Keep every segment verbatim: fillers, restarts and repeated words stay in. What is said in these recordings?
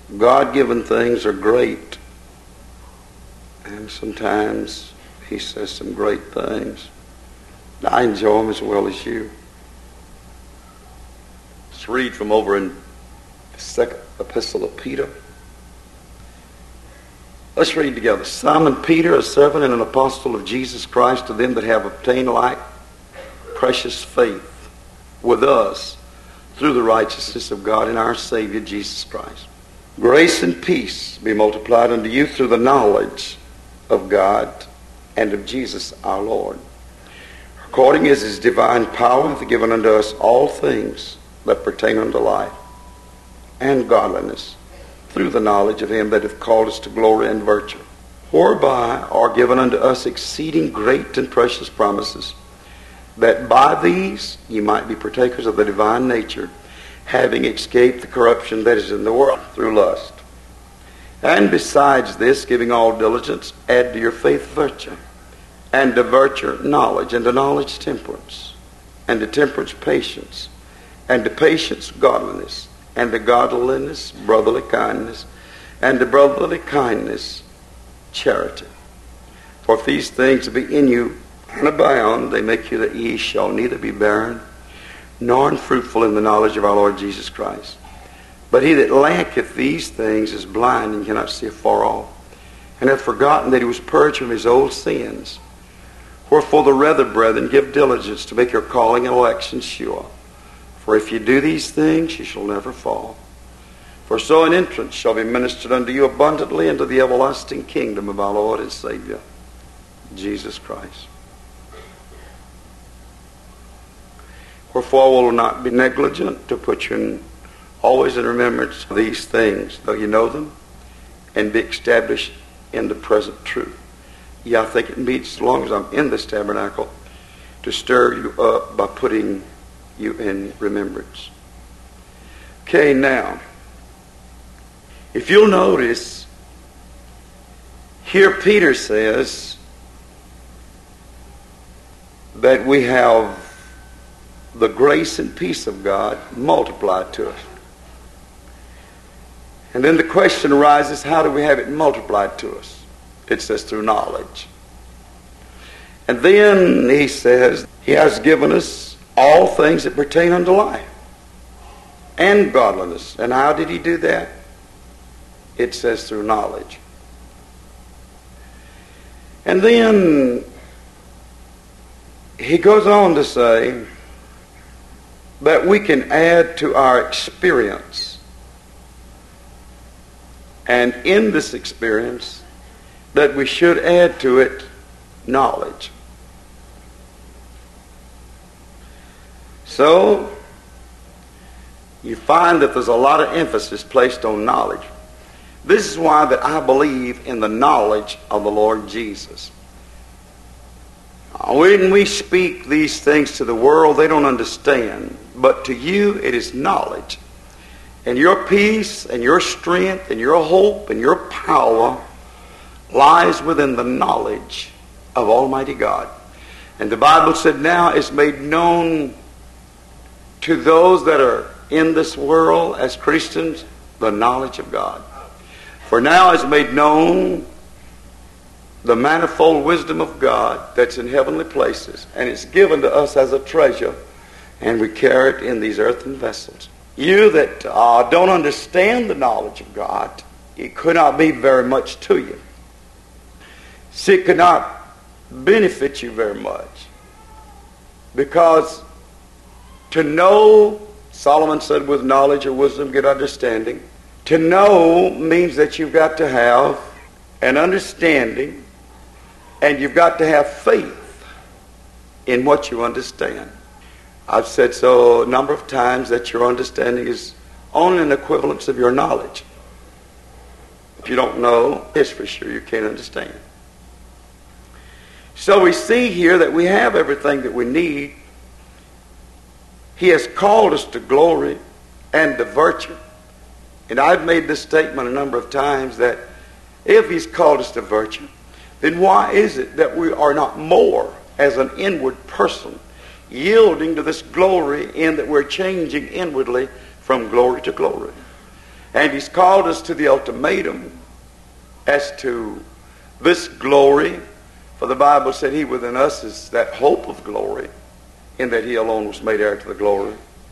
God-given things are great. And sometimes he says some great things. I enjoy them as well as you. Let's read from over in the second epistle of Peter. Let's read together. Simon Peter, a servant and an apostle of Jesus Christ, to them that have obtained like precious faith with us through the righteousness of God and our Savior Jesus Christ. Grace and peace be multiplied unto you through the knowledge of God and of Jesus our Lord, according as his divine power hath given unto us all things that pertain unto life and godliness, through the knowledge of him that hath called us to glory and virtue, whereby are given unto us exceeding great and precious promises, that by these ye might be partakers of the divine nature, having escaped the corruption that is in the world through lust. And besides this, giving all diligence, add to your faith virtue, and to virtue knowledge, and to knowledge temperance, and to temperance patience, and to patience godliness, and to godliness brotherly kindness, and to brotherly kindness charity. For if these things be in you and abound, they make you that ye shall neither be barren nor unfruitful in the knowledge of our Lord Jesus Christ. But he that lacketh these things is blind and cannot see afar off, and hath forgotten that he was purged from his old sins. Wherefore the rather, brethren, give diligence to make your calling and election sure. For if you do these things, you shall never fall. For so an entrance shall be ministered unto you abundantly into the everlasting kingdom of our Lord and Savior, Jesus Christ. Wherefore I will not be negligent to put you in, always in remembrance of these things, though you know them, and be established in the present truth. Yeah, I think it meets, as long as I'm in this tabernacle, to stir you up by putting you in remembrance. Okay, now, if you'll notice, here Peter says that we have the grace and peace of God multiplied to us. And then the question arises, how do we have it multiplied to us? It says through knowledge. And then he says he has given us all things that pertain unto life and godliness. And how did he do that? It says through knowledge. And then he goes on to say that we can add to our experience. And in this experience, that we should add to it knowledge. So, you find that there's a lot of emphasis placed on knowledge. This is why that I believe in the knowledge of the Lord Jesus. When we speak these things to the world, they don't understand. But to you, it is knowledge. And your peace and your strength and your hope and your power lies within the knowledge of Almighty God. And the Bible said now is made known to those that are in this world as Christians, the knowledge of God. For now is made known the manifold wisdom of God that's in heavenly places, and it's given to us as a treasure, and we carry it in these earthen vessels. You that uh, don't understand the knowledge of God, it could not be very much to you. See, it could not benefit you very much. Because to know, Solomon said, with knowledge or wisdom get understanding. To know means that you've got to have an understanding, and you've got to have faith in what you understand. I've said so a number of times that your understanding is only an equivalence of your knowledge. If you don't know, it's for sure you can't understand. So we see here that we have everything that we need. He has called us to glory and to virtue. And I've made this statement a number of times that if he's called us to virtue, then why is it that we are not more as an inward person yielding to this glory in that we're changing inwardly from glory to glory? And he's called us to the ultimatum as to this glory. For the Bible said he within us is that hope of glory, in that he alone was made heir to the glory.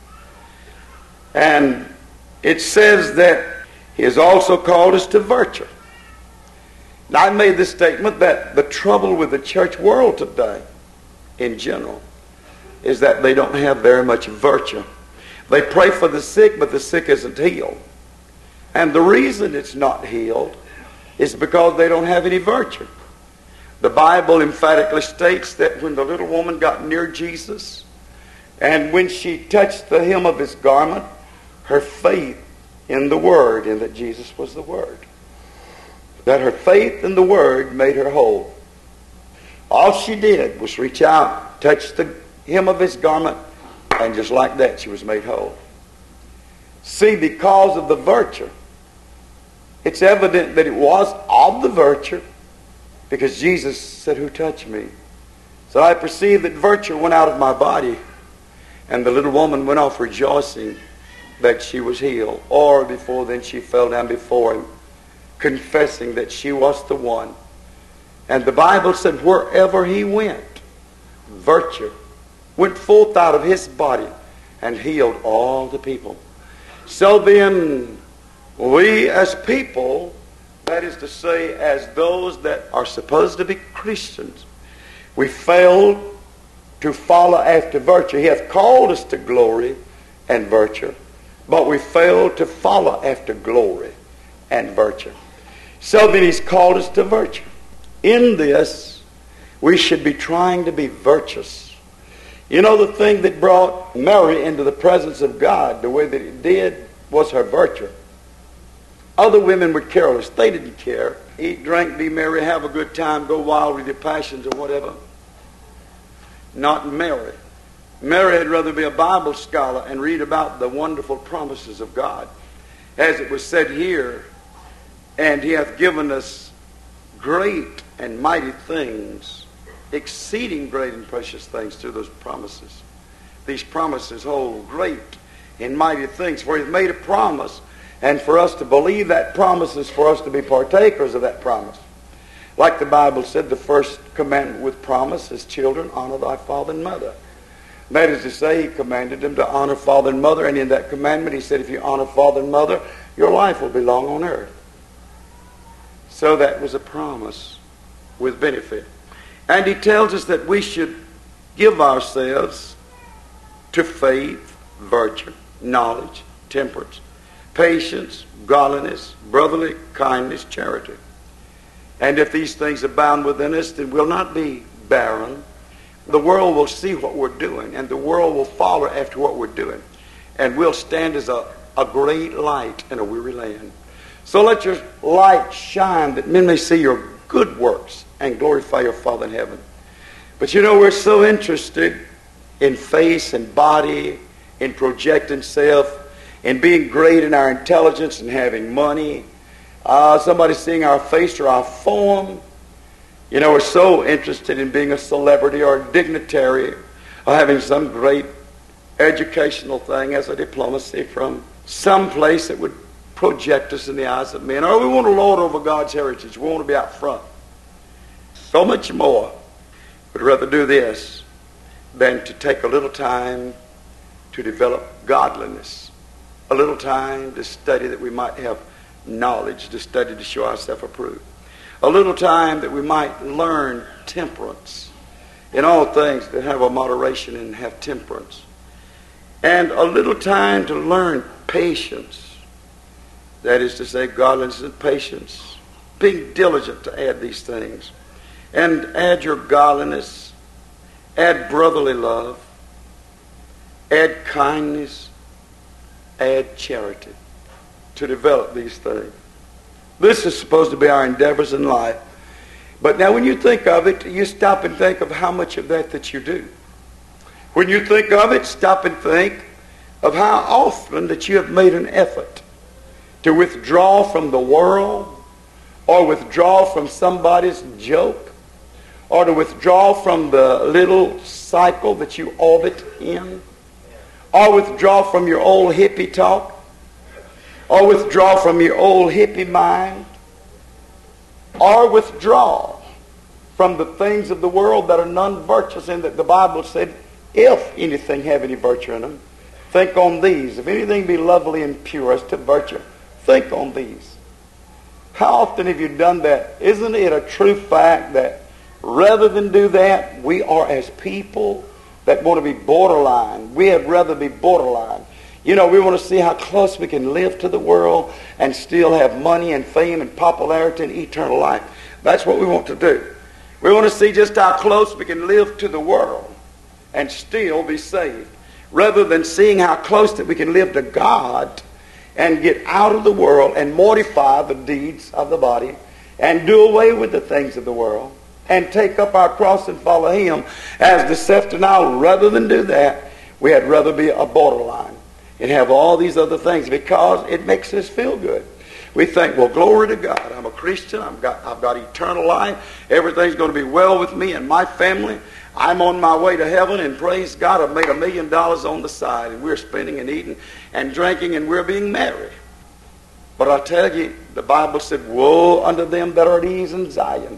And it says that he has also called us to virtue. Now, I made this statement that the trouble with the church world today, in general, is that they don't have very much virtue. They pray for the sick, but the sick isn't healed. And the reason it's not healed is because they don't have any virtue. The Bible emphatically states that when the little woman got near Jesus, and when she touched the hem of his garment, her faith in the Word, and that Jesus was the Word, that her faith in the Word made her whole. All she did was reach out, touch the hem of his garment, and just like that she was made whole. See, because of the virtue, it's evident that it was of the virtue, because Jesus said, "Who touched me?" So I perceived that virtue went out of my body, and the little woman went off rejoicing that she was healed. Or before then she fell down before him, confessing that she was the one. And the Bible said wherever he went, virtue went forth out of his body and healed all the people. So then, we as people, that is to say, as those that are supposed to be Christians, we failed to follow after virtue. He hath called us to glory and virtue, but we failed to follow after glory and virtue. So then he's called us to virtue. In this, we should be trying to be virtuous. You know, the thing that brought Mary into the presence of God the way that it did was her virtue. Other women were careless. They didn't care. Eat, drink, be merry, have a good time, go wild with your passions or whatever. Not Mary. Mary had rather be a Bible scholar and read about the wonderful promises of God. As it was said here, and he hath given us great and mighty things, exceeding great and precious things through those promises. These promises hold great and mighty things. For he hath made a promise, and for us to believe that promise is for us to be partakers of that promise. Like the Bible said, the first commandment with promise is, children, honor thy father and mother. That is to say, he commanded them to honor father and mother, and in that commandment he said, if you honor father and mother, your life will be long on earth. So that was a promise with benefit. And he tells us that we should give ourselves to faith, virtue, knowledge, temperance, patience, godliness, brotherly kindness, charity. And if these things abound within us, then we'll not be barren. The world will see what we're doing, and the world will follow after what we're doing. And we'll stand as a, a great light in a weary land. So let your light shine, that men may see your good works and glorify your Father in heaven. But you know, we're so interested in face and body, in projecting self, in being great in our intelligence and having money. Uh, somebody seeing our face or our form. You know, we're so interested in being a celebrity or a dignitary or having some great educational thing as a diplomacy from some place that would project us in the eyes of men. Or we want to lord over God's heritage. We want to be out front. So much more. We'd rather do this than to take a little time to develop godliness. A little time to study that we might have knowledge, to study to show ourselves approved. A little time that we might learn temperance in all things, that have a moderation and have temperance. And a little time to learn patience. That is to say, godliness and patience. Being diligent to add these things. And add your godliness. Add brotherly love. Add kindness. Add charity. To develop these things. This is supposed to be our endeavors in life. But now when you think of it, you stop and think of how much of that that you do. When you think of it, stop and think of how often that you have made an effort to withdraw from the world, or withdraw from somebody's joke, or to withdraw from the little cycle that you orbit in, or withdraw from your old hippie talk, or withdraw from your old hippie mind, or withdraw from the things of the world that are non-virtuous, and that the Bible said, if anything have any virtue in them, think on these. If anything be lovely and pure as to virtue, think on these. How often have you done that? Isn't it a true fact that rather than do that, we are as people that want to be borderline. We'd rather be borderline. You know, we want to see how close we can live to the world and still have money and fame and popularity and eternal life. That's what we want to do. We want to see just how close we can live to the world and still be saved, rather than seeing how close that we can live to God and get out of the world and mortify the deeds of the body and do away with the things of the world and take up our cross and follow Him as the self-denial. Rather than do that, we had rather be a borderline and have all these other things because it makes us feel good. We think, well, glory to God. I'm a Christian. I've got, I've got eternal life. Everything's going to be well with me and my family. I'm on my way to heaven, and praise God, I've made a million dollars on the side, and we're spending and eating and drinking, and we're being merry. But I tell you, the Bible said, woe unto them that are at ease in Zion.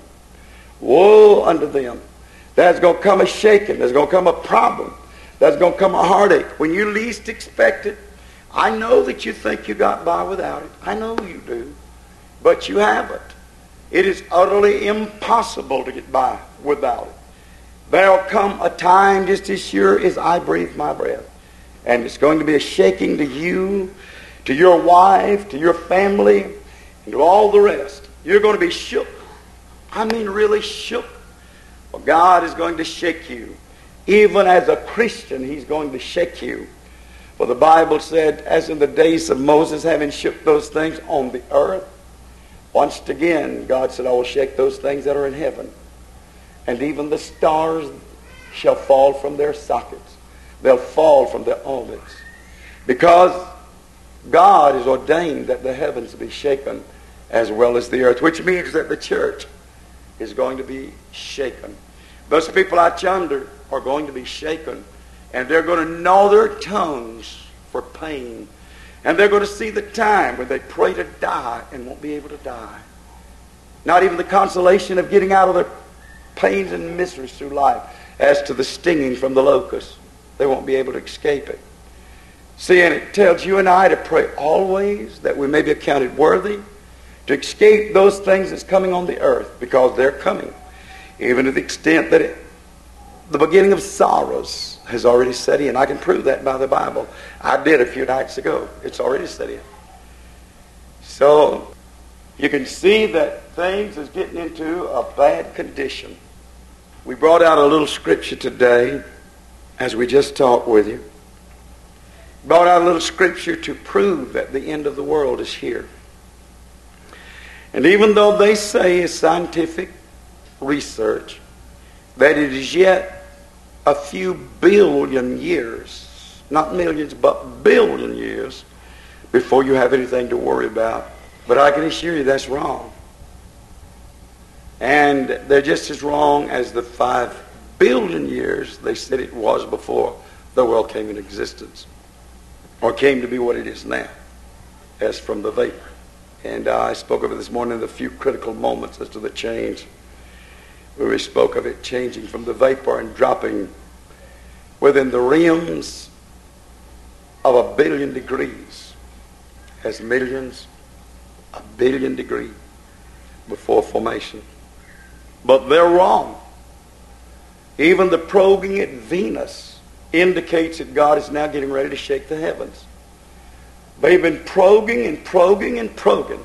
Woe unto them. There's going to come a shaking. There's going to come a problem. There's going to come a heartache. When you least expect it, I know that you think you got by without it. I know you do. But you haven't. It is utterly impossible to get by without it. There'll come a time just as sure as I breathe my breath. And it's going to be a shaking to you, to your wife, to your family, and to all the rest. You're going to be shook. I mean really shook. Well, God is going to shake you. Even as a Christian, He's going to shake you. For the Bible said, as in the days of Moses, having shook those things on the earth, once again, God said, I will shake those things that are in heaven. And even the stars shall fall from their sockets. They'll fall from their orbits. Because God has ordained that the heavens be shaken as well as the earth, which means that the church is going to be shaken. Those people out yonder are going to be shaken, and they're going to gnaw their tongues for pain. And they're going to see the time when they pray to die and won't be able to die. Not even the consolation of getting out of their pains and miseries through life. As to the stinging from the locust, they won't be able to escape it. See, and it tells you and I to pray always that we may be accounted worthy to escape those things that's coming on the earth, because they're coming. Even to the extent that it, the beginning of sorrows has already set in. I can prove that by the Bible. I did a few nights ago. It's already set in. So you can see that things is getting into a bad condition. We brought out a little scripture today as we just talked with you. Brought out a little scripture to prove that the end of the world is here. And even though they say in scientific research that it is yet a few billion years, not millions, but billion years before you have anything to worry about. But I can assure you that's wrong. And they're just as wrong as the five billion years they said it was before the world came into existence, or came to be what it is now, as from the vapor. And uh, I spoke of it this morning in the few critical moments as to the change, where we spoke of it changing from the vapor and dropping within the realms of a billion degrees, as millions, a billion degree before formation. But they're wrong. Even the probing at Venus indicates that God is now getting ready to shake the heavens. They've been probing and probing and probing.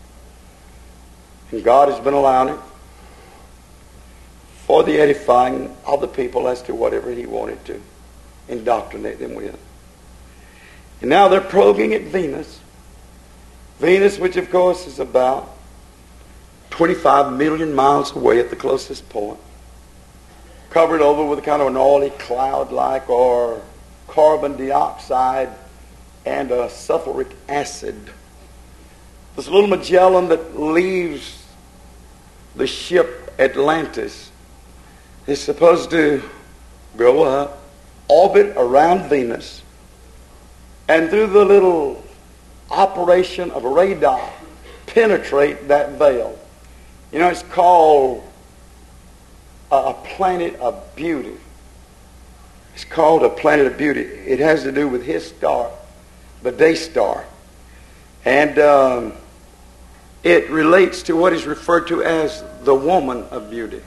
And God has been allowing it for the edifying of the people as to whatever He wanted to indoctrinate them with. And now they're probing at Venus. Venus, which of course is about twenty-five million miles away at the closest point, covered over with kind of an oily cloud-like or carbon dioxide and a sulfuric acid. This little Magellan that leaves the ship Atlantis is supposed to go up, orbit around Venus, and through the little operation of radar penetrate that veil. You know, it's called a, a planet of beauty. It's called a planet of beauty. It has to do with his star, the day star. And um, it relates to what is referred to as the woman of beauty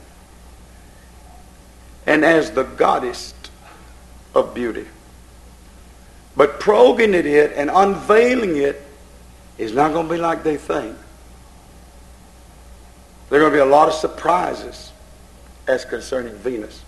and as the goddess of beauty. But probing at it and unveiling it is not going to be like they think. There are going to be a lot of surprises as concerning Venus.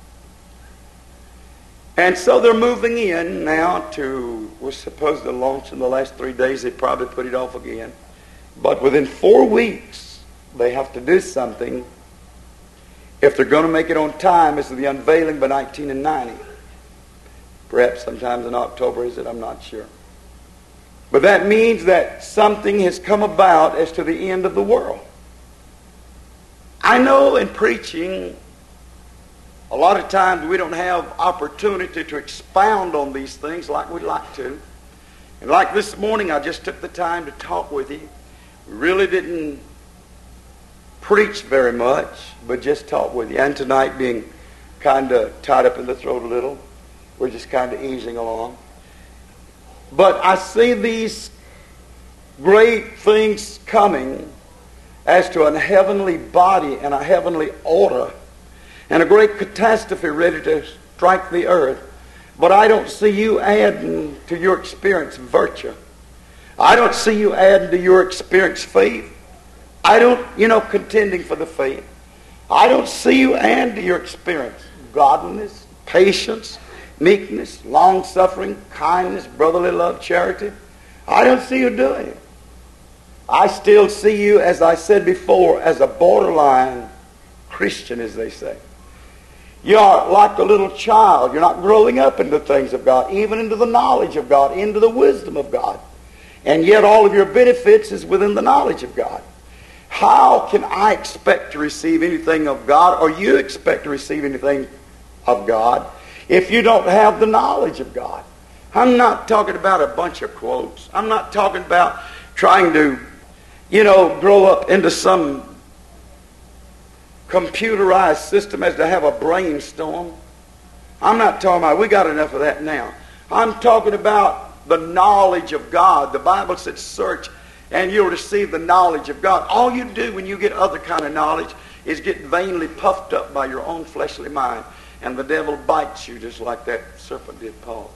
And so they're moving in now to, we're supposed to launch in the last three days. They probably put it off again. But within four weeks, they have to do something if they're going to make it on time. It's the unveiling by nineteen ninety. Perhaps sometimes in October, is it? I'm not sure. But that means that something has come about as to the end of the world. I know in preaching, a lot of times we don't have opportunity to expound on these things like we'd like to. And like this morning, I just took the time to talk with you. We really didn't preach very much, but just talk with you. And tonight, being kind of tied up in the throat a little, we're just kind of easing along. But I see these great things coming as to a heavenly body and a heavenly order and a great catastrophe ready to strike the earth. But I don't see you adding to your experience virtue. I don't see you adding to your experience faith. I don't, you know, contending for the faith. I don't see you adding to your experience godliness, patience, meekness, long-suffering, kindness, brotherly love, charity. I don't see you doing it. I still see you, as I said before, as a borderline Christian, as they say. You are like a little child. You're not growing up into the things of God, even into the knowledge of God, into the wisdom of God. And yet all of your benefits is within the knowledge of God. How can I expect to receive anything of God, or you expect to receive anything of God, if you don't have the knowledge of God? I'm not talking about a bunch of quotes. I'm not talking about trying to, you know, grow up into some computerized system as to have a brainstorm. I'm not talking about, we got enough of that now. I'm talking about the knowledge of God. The Bible says search and you'll receive the knowledge of God. All you do when you get other kind of knowledge is get vainly puffed up by your own fleshly mind. And the devil bites you just like that serpent did Paul.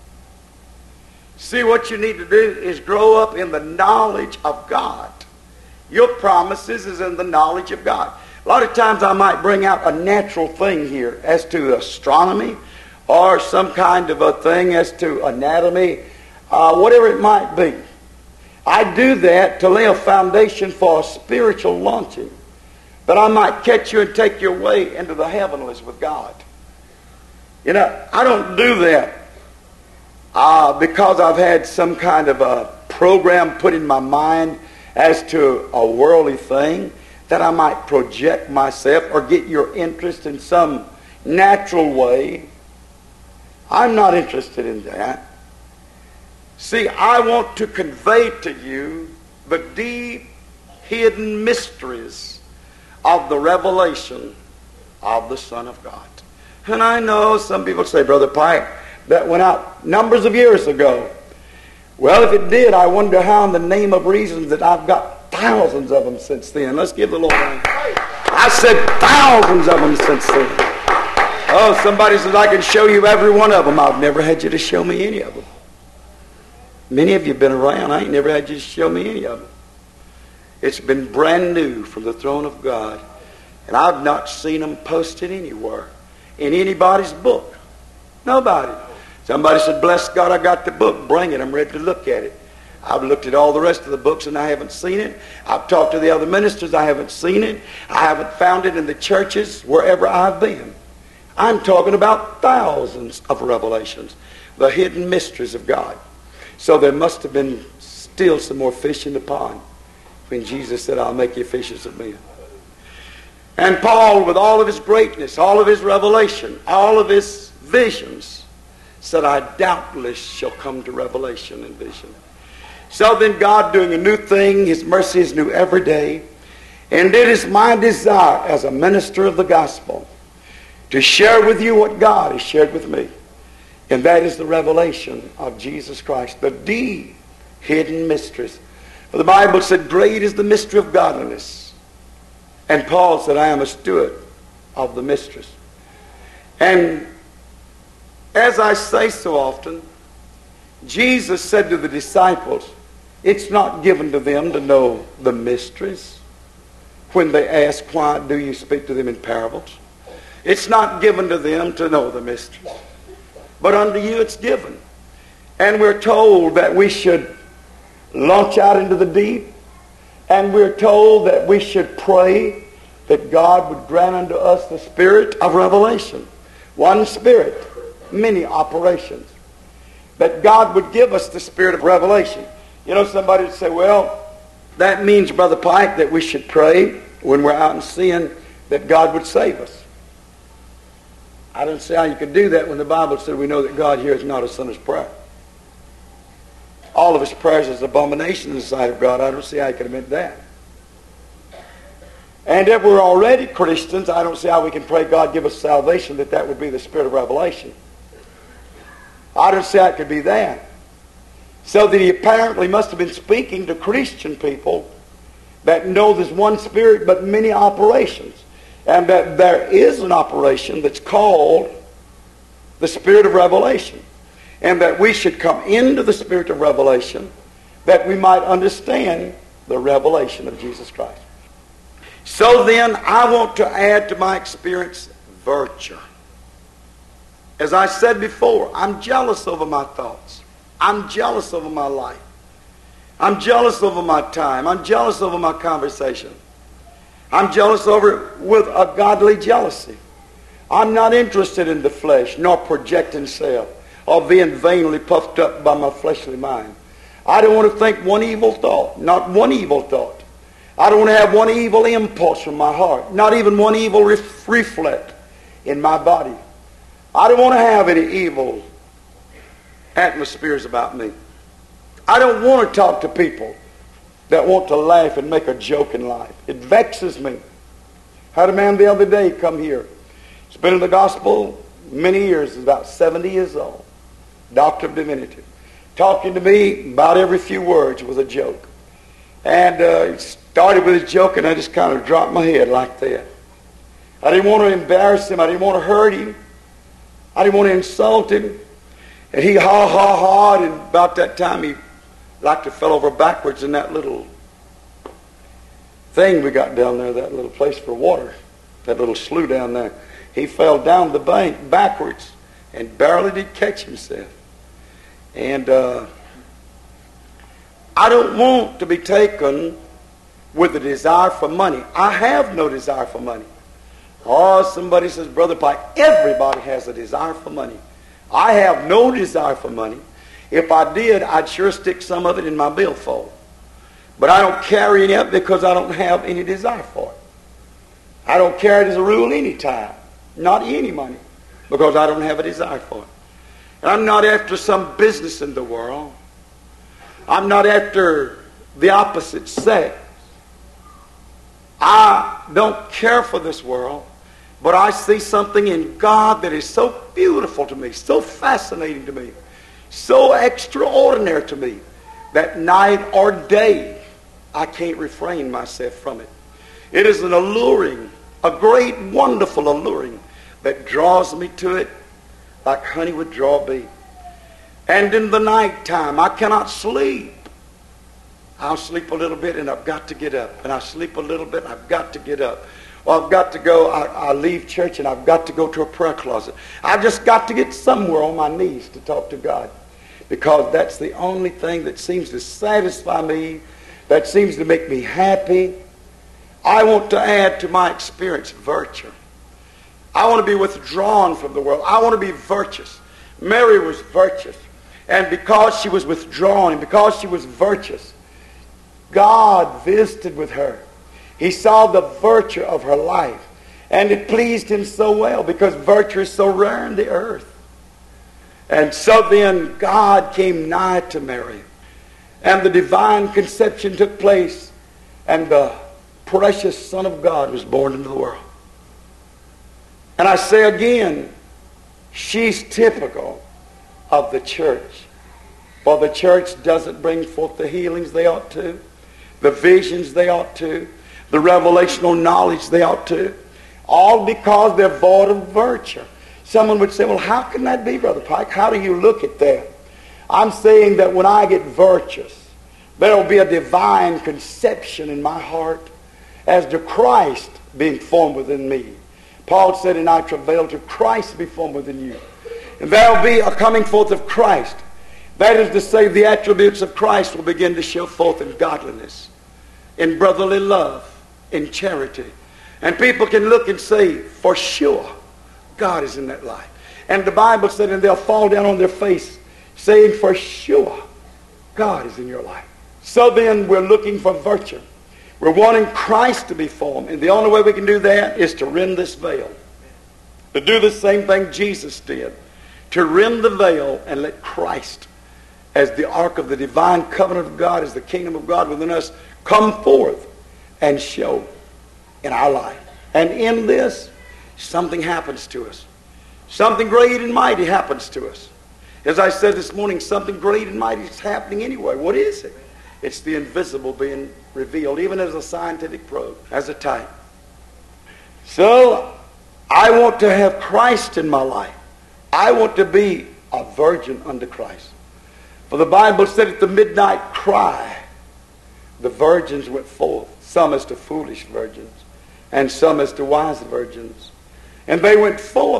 See, what you need to do is grow up in the knowledge of God. Your promises is in the knowledge of God. A lot of times I might bring out a natural thing here as to astronomy or some kind of a thing as to anatomy, uh, whatever it might be. I do that to lay a foundation for a spiritual launching, that I might catch you and take your way into the heavenlies with God. You know, I don't do that uh, because I've had some kind of a program put in my mind as to a worldly thing, that I might project myself or get your interest in some natural way. I'm not interested in that. See, I want to convey to you the deep, hidden mysteries of the revelation of the Son of God. And I know some people say, Brother Pike, that went out numbers of years ago. Well, if it did, I wonder how, in the name of reason, that I've got thousands of them since then. Let's give the Lord a I said thousands of them since then. Oh, somebody says, I can show you every one of them. I've never had you to show me any of them. Many of you have been around. I ain't never had you to show me any of them. It's been brand new from the throne of God. And I've not seen them posted anywhere in anybody's book. Nobody. Somebody said, bless God, I got the book. Bring it. I'm ready to look at it. I've looked at all the rest of the books and I haven't seen it. I've talked to the other ministers. I haven't seen it. I haven't found it in the churches wherever I've been. I'm talking about thousands of revelations, the hidden mysteries of God. So there must have been still some more fish in the pond when Jesus said, I'll make you fishers of men. And Paul, with all of his greatness, all of his revelation, all of his visions, said, I doubtless shall come to revelation and vision. So then God doing a new thing, His mercy is new every day. And it is my desire as a minister of the gospel to share with you what God has shared with me. And that is the revelation of Jesus Christ, the deep hidden mysteries. For the Bible said, great is the mystery of godliness. And Paul said, I am a steward of the mysteries. And as I say so often, Jesus said to the disciples, it's not given to them to know the mysteries. When they ask, why do you speak to them in parables? It's not given to them to know the mysteries. But unto you it's given. And we're told that we should launch out into the deep. And we're told that we should pray that God would grant unto us the spirit of revelation. One spirit, many operations. That God would give us the spirit of revelation. You know, somebody would say, well, that means, Brother Pike, that we should pray when we're out in sin that God would save us. I don't see how you could do that when the Bible said we know that God hears not a sinner's prayer. All of his prayers is abomination in the sight of God. I don't see how you could have meant that. And if we're already Christians, I don't see how we can pray God give us salvation, that that would be the spirit of revelation. I don't see how it could be that. So that he apparently must have been speaking to Christian people that know there's one spirit but many operations. And that there is an operation that's called the spirit of revelation. And that we should come into the spirit of revelation that we might understand the revelation of Jesus Christ. So then, I want to add to my experience virtue. As I said before, I'm jealous over my thoughts. I'm jealous over my life. I'm jealous over my time. I'm jealous over my conversation. I'm jealous over it with a godly jealousy. I'm not interested in the flesh, nor projecting self, or being vainly puffed up by my fleshly mind. I don't want to think one evil thought, not one evil thought. I don't want to have one evil impulse from my heart, not even one evil ref- reflect in my body. I don't want to have any evil atmospheres about me. I don't want to talk to people that want to laugh and make a joke in life. It vexes me. Had a man the other day come here. He's been in the gospel many years. He's about seventy years old. Doctor of Divinity. Talking to me about every few words was a joke. And uh, he started with his joke and I just kind of dropped my head like that. I didn't want to embarrass him. I didn't want to hurt him. I didn't want to insult him. And he ha ha ha, and about that time he like to fell over backwards in that little thing we got down there, that little place for water, that little slough down there. He fell down the bank backwards and barely did catch himself. And uh, I don't want to be taken with a desire for money. I have no desire for money. Oh, somebody says, Brother Pike, everybody has a desire for money. I have no desire for money. If I did, I'd sure stick some of it in my billfold. But I don't carry any of it because I don't have any desire for it. I don't carry it as a rule any time. Not any money. Because I don't have a desire for it. And I'm not after some business in the world. I'm not after the opposite sex. I don't care for this world. But I see something in God that is so beautiful to me, so fascinating to me, so extraordinary to me, that night or day, I can't refrain myself from it. It is an alluring, a great, wonderful alluring that draws me to it like honey would draw a bee. And in the nighttime, I cannot sleep. I'll sleep a little bit and I've got to get up. And I sleep a little bit and I've got to get up. Well, I've got to go, I, I leave church and I've got to go to a prayer closet. I've just got to get somewhere on my knees to talk to God. Because that's the only thing that seems to satisfy me, that seems to make me happy. I want to add to my experience virtue. I want to be withdrawn from the world. I want to be virtuous. Mary was virtuous. And because she was withdrawn and because she was virtuous, God visited with her. He saw the virtue of her life. And it pleased him so well because virtue is so rare in the earth. And so then God came nigh to Mary. and the divine conception took place, and the precious Son of God was born into the world. And I say again, she's typical of the church. For the church doesn't bring forth the healings they ought to, the visions they ought to, the revelational knowledge they ought to, all because they're void of virtue. Someone would say, well, how can that be, Brother Pike? How do you look at that? I'm saying that when I get virtuous, there will be a divine conception in my heart as to Christ being formed within me. Paul said, and I travail to Christ be formed within you. And there will be a coming forth of Christ. That is to say, the attributes of Christ will begin to show forth in godliness, in brotherly love, in charity. And people can look and say, for sure, God is in that life. And the Bible said, and they'll fall down on their face, saying, for sure, God is in your life. So then, we're looking for virtue. We're wanting Christ to be formed. And the only way we can do that is to rend this veil. To do the same thing Jesus did. To rend the veil and let Christ, as the ark of the divine covenant of God, as the kingdom of God within us, come forth and show in our life. And in this, something happens to us. Something great and mighty happens to us. As I said this morning, something great and mighty is happening anyway. What is it? It's the invisible being revealed, even as a scientific probe, as a type. So, I want to have Christ in my life. I want to be a virgin unto Christ. For the Bible said at the midnight cry, the virgins went forth, some as to foolish virgins, and some as to wise virgins. And they went forth,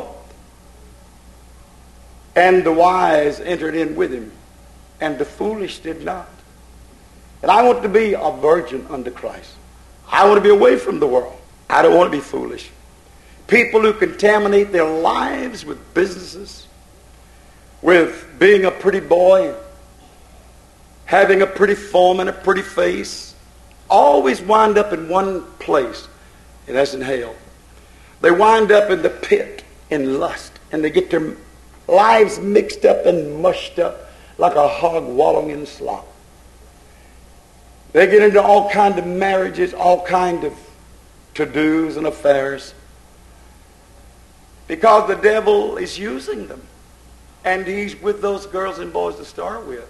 and the wise entered in with him, and the foolish did not. And I want to be a virgin unto Christ. I want to be away from the world. I don't want to be foolish. People who contaminate their lives with businesses, with being a pretty boy, having a pretty form and a pretty face, always wind up in one place, and that's in hell. They wind up in the pit in lust, and they get their lives mixed up and mushed up like a hog wallowing in slop. They get into all kinds of marriages, all kinds of to-dos and affairs, because the devil is using them. And he's with those girls and boys to start with.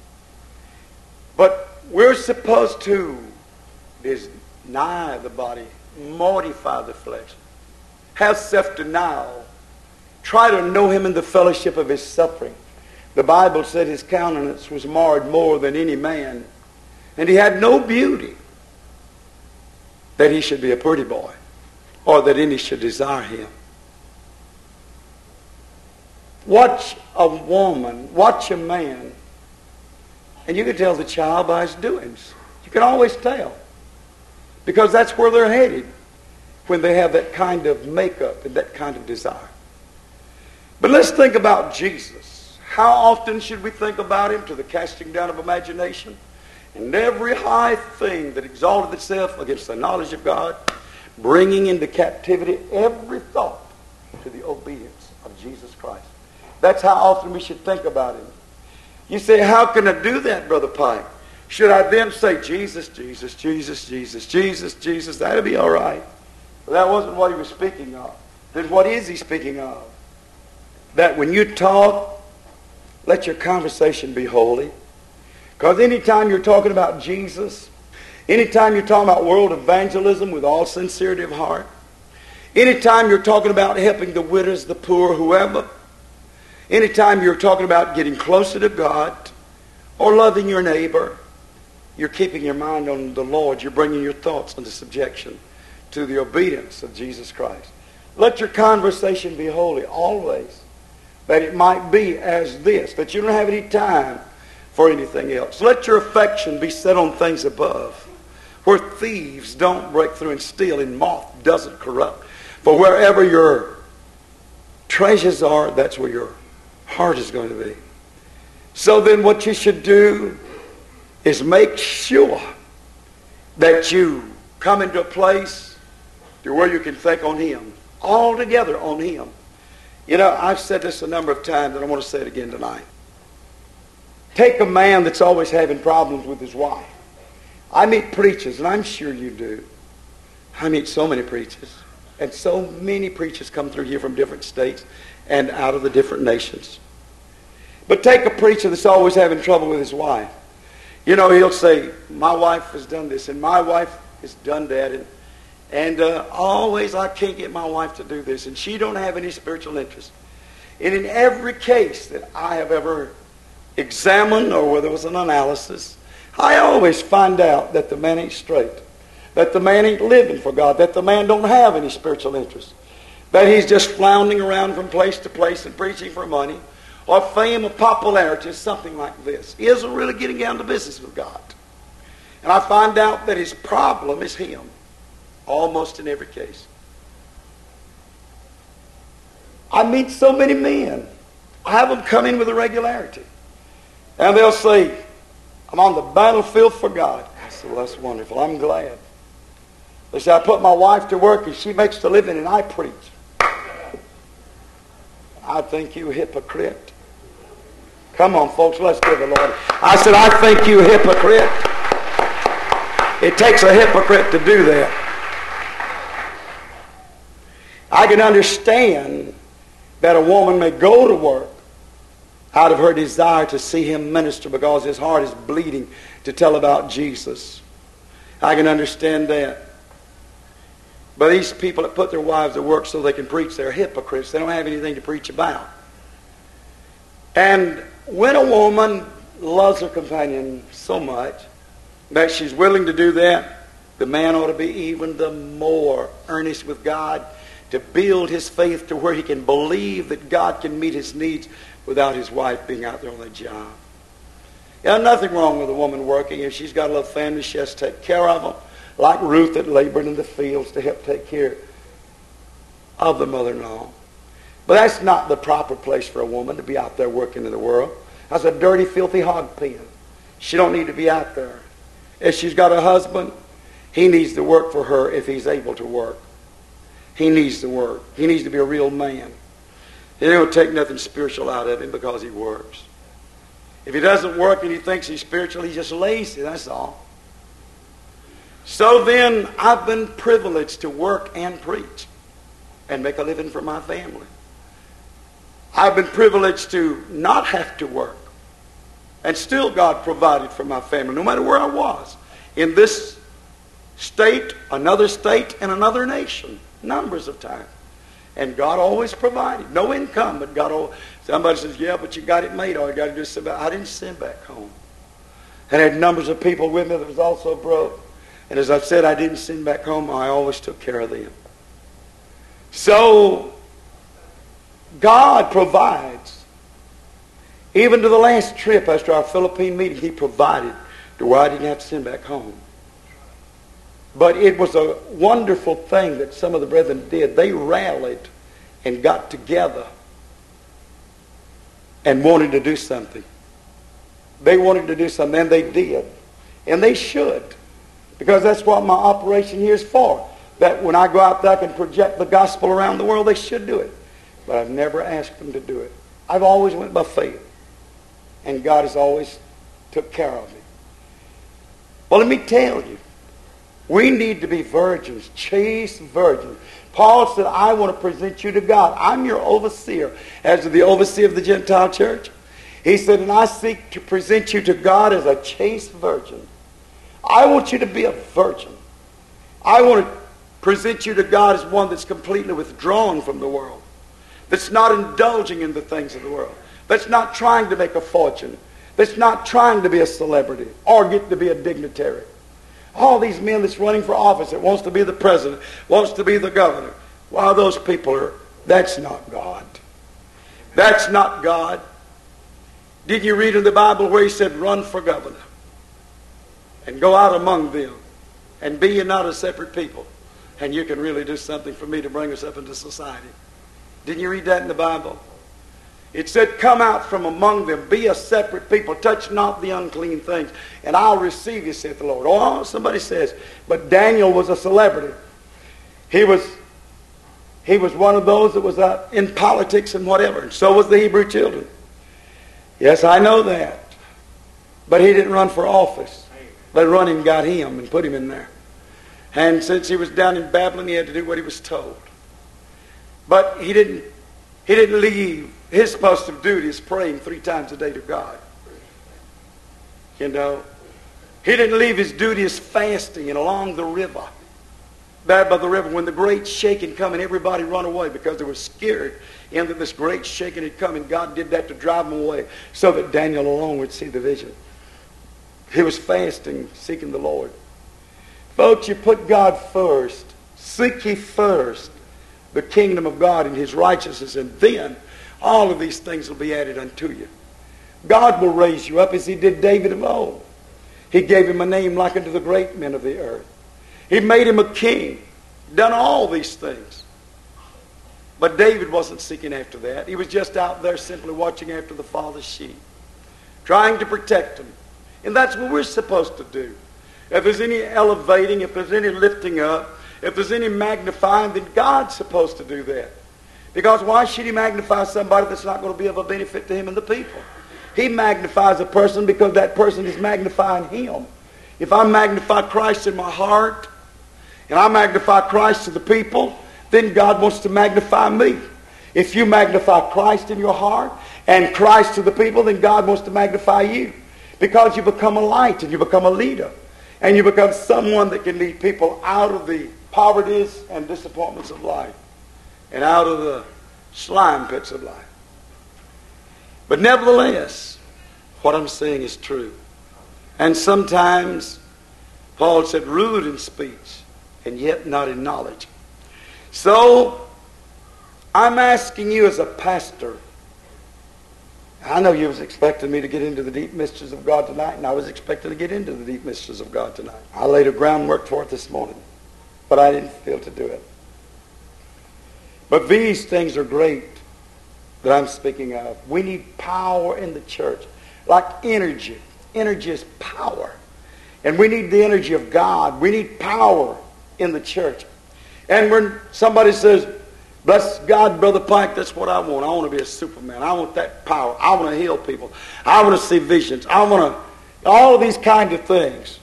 But we're supposed to deny the body, mortify the flesh, have self-denial, try to know him in the fellowship of his suffering. The Bible said his countenance was marred more than any man, and he had no beauty that he should be a pretty boy, or that any should desire him. Watch a woman, watch a man, and you can tell the child by his doings. You can always tell. Because that's where they're headed when they have that kind of makeup and that kind of desire. But let's think about Jesus. How often should we think about him? To the casting down of imagination. And every high thing that exalted itself against the knowledge of God, bringing into captivity every thought to the obedience of Jesus Christ. That's how often we should think about him. You say, how can I do that, Brother Pike? Should I then say, Jesus, Jesus, Jesus, Jesus, Jesus, Jesus? That'll be all right. But that wasn't what he was speaking of. Then what is he speaking of? That when you talk, let your conversation be holy. Because anytime you're talking about Jesus, anytime you're talking about world evangelism with all sincerity of heart, anytime you're talking about helping the widows, the poor, whoever, anytime you're talking about getting closer to God or loving your neighbor, you're keeping your mind on the Lord. You're bringing your thoughts into subjection to the obedience of Jesus Christ. Let your conversation be holy always, that it might be as this, that you don't have any time for anything else. Let your affection be set on things above, where thieves don't break through and steal, and moth doesn't corrupt. For wherever your treasures are, that's where your heart is going to be. So then what you should do is make sure that you come into a place to where you can think on him, altogether on him. You know, I've said this a number of times, and I want to say it again tonight. Take a man that's always having problems with his wife. I meet preachers, and I'm sure you do. I meet so many preachers. And so many preachers come through here from different states and out of the different nations. But take a preacher that's always having trouble with his wife. You know, he'll say, my wife has done this, and my wife has done that, and, and uh, always I can't get my wife to do this, and she don't have any spiritual interest. And in every case that I have ever examined, or whether it was an analysis, I always find out that the man ain't straight, that the man ain't living for God, that the man don't have any spiritual interest, that he's just floundering around from place to place and preaching for money, or fame or popularity, or something like this. He isn't really getting down to business with God. And I find out that his problem is him, almost in every case. I meet so many men. I have them come in with a regularity. And they'll say, I'm on the battlefield for God. I said, well, that's wonderful. I'm glad. They say, I put my wife to work and she makes the living and I preach. I think you hypocrite. Come on, folks, let's give the Lord. I said, I think you hypocrite. It takes a hypocrite to do that. I can understand that a woman may go to work out of her desire to see him minister because his heart is bleeding to tell about Jesus. I can understand that. But these people that put their wives to work so they can preach, they're hypocrites. They don't have anything to preach about. And when a woman loves her companion so much that she's willing to do that, the man ought to be even the more earnest with God to build his faith to where he can believe that God can meet his needs without his wife being out there on the job. There's nothing wrong with a woman working. If she's got a little family, she has to take care of them. Like Ruth that labored in the fields to help take care of the mother-in-law. But that's not the proper place for a woman to be out there working in the world. That's a dirty, filthy hog pen. She don't need to be out there. If she's got a husband, he needs to work for her if he's able to work. He needs to work. He needs to be a real man. He don't take nothing spiritual out of him because he works. If he doesn't work and he thinks he's spiritual, he's just lazy, that's all. So then, I've been privileged to work and preach and make a living for my family. I've been privileged to not have to work. And still God provided for my family, no matter where I was. In this state, another state, and another nation. Numbers of times. And God always provided. No income, but God always... Somebody says, yeah, but you got it made. All you got to do is send back. I didn't send back home. And I had numbers of people with me that was also broke. And as I've said, I didn't send back home. I always took care of them. So, God provides. Even to the last trip after our Philippine meeting, He provided to where I didn't have to send back home. But it was a wonderful thing that some of the brethren did. They rallied and got together and wanted to do something. They wanted to do something, and they did. And they should. Because that's what my operation here is for. That when I go out there, I can project the gospel around the world. They should do it. But I've never asked them to do it. I've always went by faith. And God has always took care of me. Well, let me tell you. We need to be virgins, chaste virgins. Paul said, I want to present you to God. I'm your overseer, as the overseer of the Gentile church. He said, and I seek to present you to God as a chaste virgin. I want you to be a virgin. I want to present you to God as one that's completely withdrawn from the world. That's not indulging in the things of the world. That's not trying to make a fortune. That's not trying to be a celebrity or get to be a dignitary. All these men that's running for office, that wants to be the president, wants to be the governor. While those people are, that's not God. That's not God. Did you read in the Bible where He said, run for governor and go out among them and be ye not a separate people, and you can really do something for me to bring us up into society? Didn't you read that in the Bible? It said, come out from among them, be a separate people, touch not the unclean things, and I'll receive you, saith the Lord. Oh, somebody says, but Daniel was a celebrity. He was, he was one of those that was uh, in politics and whatever, and so was the Hebrew children. Yes, I know that. But he didn't run for office. They run him, got him, and put him in there. And since he was down in Babylon, he had to do what he was told. But he didn't, he didn't leave. His post of duty is praying three times a day to God. You know, he didn't leave his duty as fasting and along the river. There by the river, when the great shaking come and everybody run away because they were scared in that this great shaking had come, and God did that to drive them away so that Daniel alone would see the vision. He was fasting, seeking the Lord. Folks, you put God first. Seek ye first the kingdom of God and his righteousness, and then all of these things will be added unto you. God will raise you up as he did David of old. He gave him a name like unto the great men of the earth. He made him a king, done all these things. But David wasn't seeking after that. He was just out there simply watching after the Father's sheep, trying to protect them. And that's what we're supposed to do. If there's any elevating, if there's any lifting up, if there's any magnifying, then God's supposed to do that. Because why should he magnify somebody that's not going to be of a benefit to him and the people? He magnifies a person because that person is magnifying him. If I magnify Christ in my heart, and I magnify Christ to the people, then God wants to magnify me. If you magnify Christ in your heart and Christ to the people, then God wants to magnify you. Because you become a light and you become a leader. And you become someone that can lead people out of the poverties and disappointments of life. And out of the slime pits of life. But nevertheless, what I'm saying is true. And sometimes, Paul said, rude in speech, and yet not in knowledge. So, I'm asking you as a pastor, I know you was expecting me to get into the deep mysteries of God tonight, and I was expecting to get into the deep mysteries of God tonight. I laid a groundwork for it this morning, but I didn't feel to do it. But these things are great that I'm speaking of. We need power in the church, like energy. Energy is power. And we need the energy of God. We need power in the church. And when somebody says, bless God, Brother Pike, that's what I want. I want to be a Superman. I want that power. I want to heal people. I want to see visions. I want to, all of these kind of things.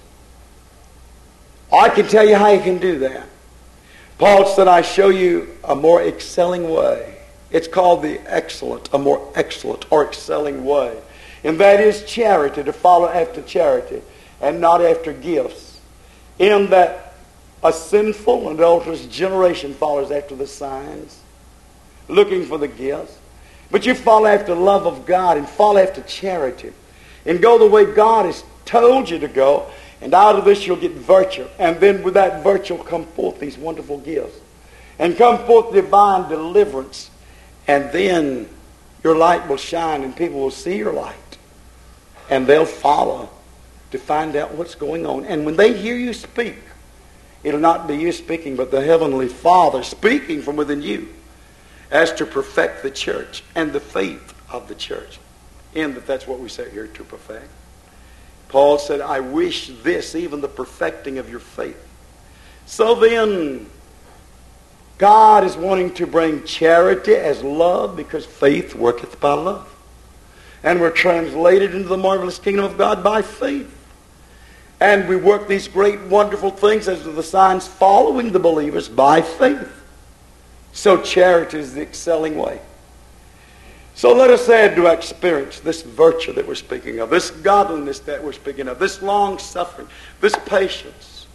I can tell you how you can do that. Paul said, I show you a more excelling way. It's called the excellent, a more excellent or excelling way. And that is charity, to follow after charity and not after gifts. In that a sinful and adulterous generation follows after the signs, looking for the gifts. But you follow after the love of God and follow after charity. And go the way God has told you to go. And out of this you'll get virtue. And then with that virtue will come forth these wonderful gifts. And come forth divine deliverance. And then your light will shine and people will see your light. And they'll follow to find out what's going on. And when they hear you speak, it'll not be you speaking, but the Heavenly Father speaking from within you as to perfect the church and the faith of the church. And that that's what we say here, to perfect. Paul said, I wish this, even the perfecting of your faith. So then, God is wanting to bring charity as love, because faith worketh by love. And we're translated into the marvelous kingdom of God by faith. And we work these great, wonderful things as the signs following the believers by faith. So charity is the excelling way. So let us add to our experience this virtue that we're speaking of, this godliness that we're speaking of, this long-suffering, this patience,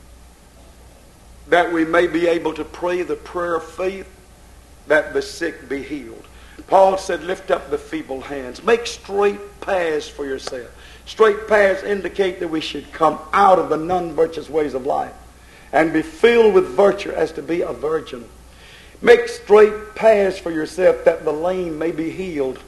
that we may be able to pray the prayer of faith, that the sick be healed. Paul said, lift up the feeble hands. Make straight paths for yourself. Straight paths indicate that we should come out of the non-virtuous ways of life and be filled with virtue as to be a virgin. Make straight paths for yourself that the lame may be healed.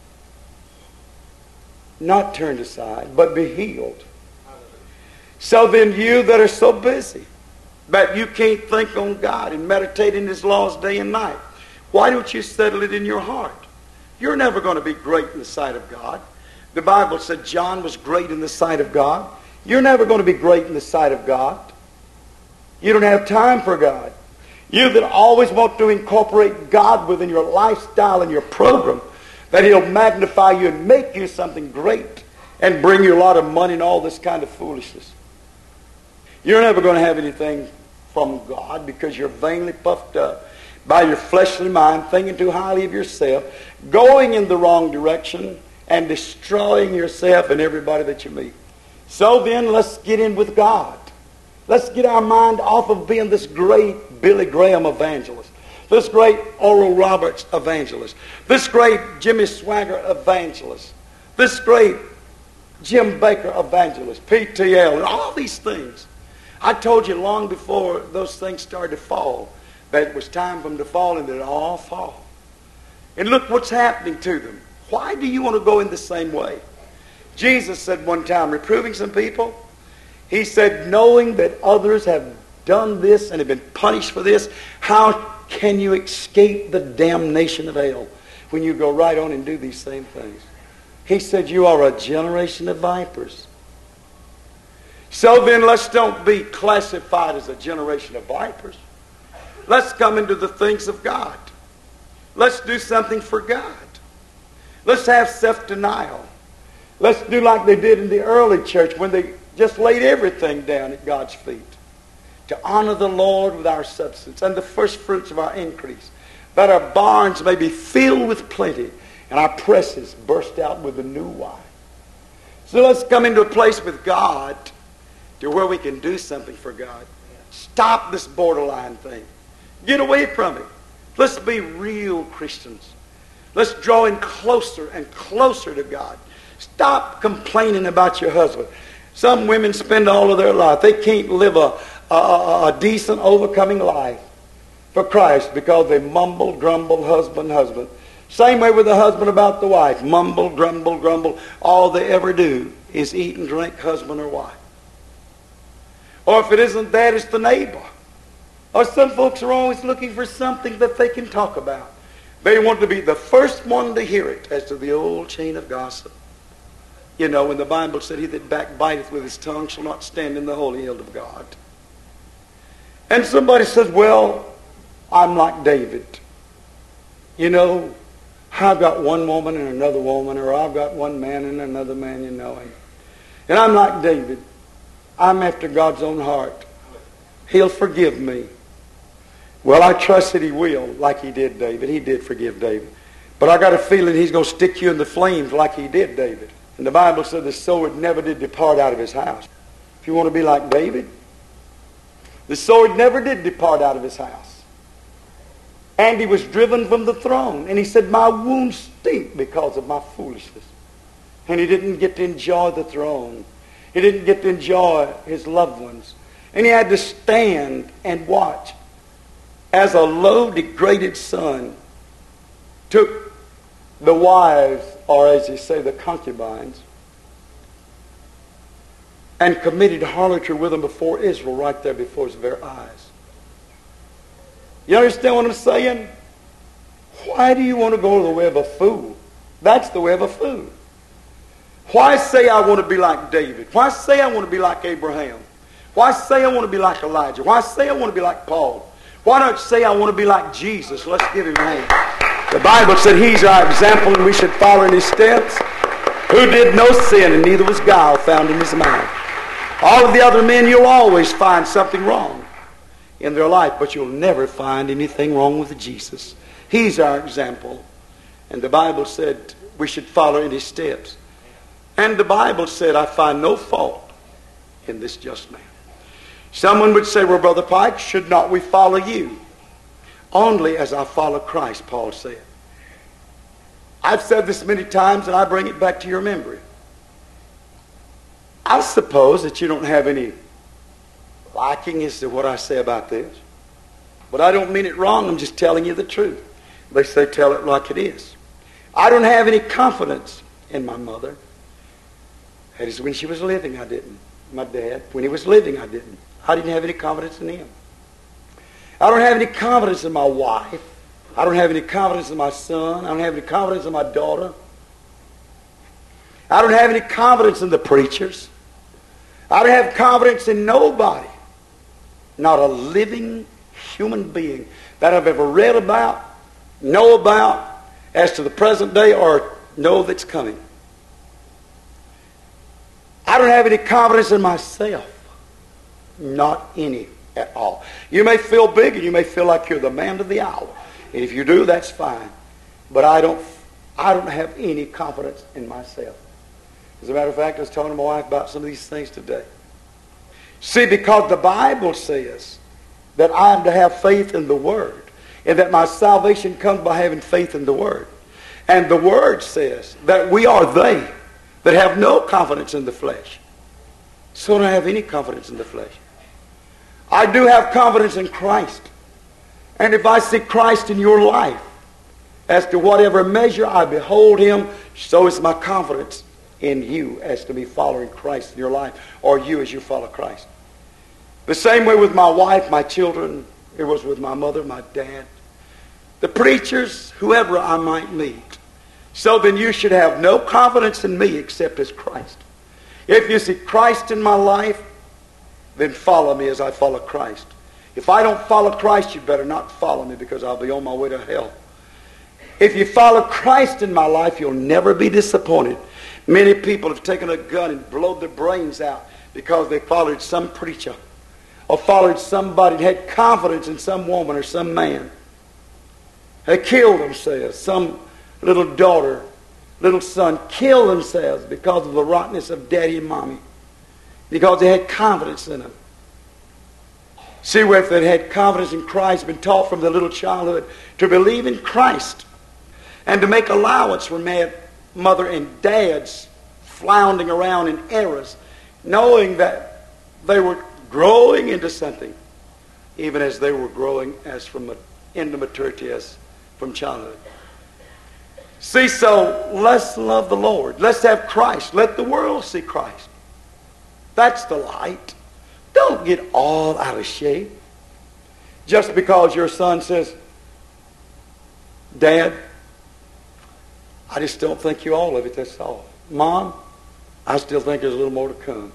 Not turned aside, but be healed. So then you that are so busy that you can't think on God and meditate in His laws day and night, why don't you settle it in your heart? You're never going to be great in the sight of God. The Bible said John was great in the sight of God. You're never going to be great in the sight of God. You don't have time for God. You that always want to incorporate God within your lifestyle and your program, that He'll magnify you and make you something great and bring you a lot of money and all this kind of foolishness. You're never going to have anything from God because you're vainly puffed up by your fleshly mind, thinking too highly of yourself, going in the wrong direction, and destroying yourself and everybody that you meet. So then, let's get in with God. Let's get our mind off of being this great Billy Graham evangelist, this great Oral Roberts evangelist, this great Jimmy Swaggart evangelist, this great Jim Baker evangelist, P T L, and all these things. I told you long before those things started to fall that it was time for them to fall, and they'd all fall. And look what's happening to them. Why do you want to go in the same way? Jesus said one time, reproving some people, he said, knowing that others have done this and have been punished for this, how can you escape the damnation of hell when you go right on and do these same things? He said, you are a generation of vipers. So then let's don't be classified as a generation of vipers. Let's come into the things of God. Let's do something for God. Let's have self-denial. Let's do like they did in the early church when they just laid everything down at God's feet. To honor the Lord with our substance and the first fruits of our increase, that our barns may be filled with plenty and our presses burst out with the new wine. So let's come into a place with God to where we can do something for God. Stop this borderline thing. Get away from it. Let's be real Christians. Let's draw in closer and closer to God. Stop complaining about your husband. Some women spend all of their life. They can't live a, a, a decent, overcoming life for Christ because they mumble, grumble, husband, husband. Same way with the husband about the wife. Mumble, grumble, grumble. All they ever do is eat and drink, husband or wife. Or if it isn't that, it's the neighbor. Or some folks are always looking for something that they can talk about. They want to be the first one to hear it, as to the old chain of gossip. You know, when the Bible said, he that backbiteth with his tongue shall not stand in the holy hill of God. And somebody says, well, I'm like David. You know, I've got one woman and another woman, or I've got one man and another man, you know. And, and I'm like David. I'm after God's own heart. He'll forgive me. Well, I trust that he will, like he did David. He did forgive David. But I got a feeling he's going to stick you in the flames like he did David. And the Bible said the sword never did depart out of his house. If you want to be like David, the sword never did depart out of his house. And he was driven from the throne. And he said, my wounds stink because of my foolishness. And he didn't get to enjoy the throne. He didn't get to enjoy his loved ones. And he had to stand and watch as a low, degraded son took the wives, or as you say, the concubines, and committed harlotry with them before Israel, right there before his very eyes. You understand what I'm saying? Why do you want to go the way of a fool? That's the way of a fool. Why say I want to be like David? Why say I want to be like Abraham? Why say I want to be like Elijah? Why say I want to be like Paul? Why don't you say I want to be like Jesus? Let's give him a hand. The Bible said he's our example and we should follow in his steps, who did no sin and neither was guile found in his mouth. All of the other men, you'll always find something wrong in their life, but you'll never find anything wrong with Jesus. He's our example. And the Bible said we should follow in his steps. And the Bible said, I find no fault in this just man. Someone would say, well, Brother Pike, should not we follow you? Only as I follow Christ, Paul said. I've said this many times and I bring it back to your memory. I suppose that you don't have any liking as to what I say about this. But I don't mean it wrong, I'm just telling you the truth. They say tell it like it is. I don't have any confidence in my mother. That is, when she was living, I didn't. My dad, when he was living, I didn't. I didn't have any confidence in him. I don't have any confidence in my wife. I don't have any confidence in my son. I don't have any confidence in my daughter. I don't have any confidence in the preachers. I don't have confidence in nobody. Not a living human being that I've ever read about, know about, as to the present day, or know that's coming. I don't have any confidence in myself. Not any at all. You may feel big and you may feel like you're the man of the hour. And if you do, that's fine. But I don't, I don't have any confidence in myself. As a matter of fact, I was talking to my wife about some of these things today. See, because the Bible says that I am to have faith in the Word, and that my salvation comes by having faith in the Word. And the Word says that we are they that have no confidence in the flesh. So I don't have any confidence in the flesh. I do have confidence in Christ. And if I see Christ in your life, as to whatever measure I behold Him, so is my confidence in you as to be following Christ in your life, or you as you follow Christ. The same way with my wife, my children, it was with my mother, my dad, the preachers, whoever I might meet. So then you should have no confidence in me except as Christ. If you see Christ in my life, then follow me as I follow Christ. If I don't follow Christ, you better not follow me, because I'll be on my way to hell. If you follow Christ in my life, you'll never be disappointed. Many people have taken a gun and blown their brains out because they followed some preacher or followed somebody and had confidence in some woman or some man. They killed themselves. Some little daughter, little son killed themselves because of the rottenness of daddy and mommy, because they had confidence in them. See, if they had confidence in Christ, been taught from their little childhood to believe in Christ and to make allowance for mad mother and dads floundering around in errors, knowing that they were growing into something, even as they were growing as from into maturity as from childhood. See, so let's love the Lord. Let's have Christ. Let the world see Christ. That's the light. Don't get all out of shape just because your son says, Dad, I just don't think you're all of it, that's all. Mom, I still think there's a little more to come.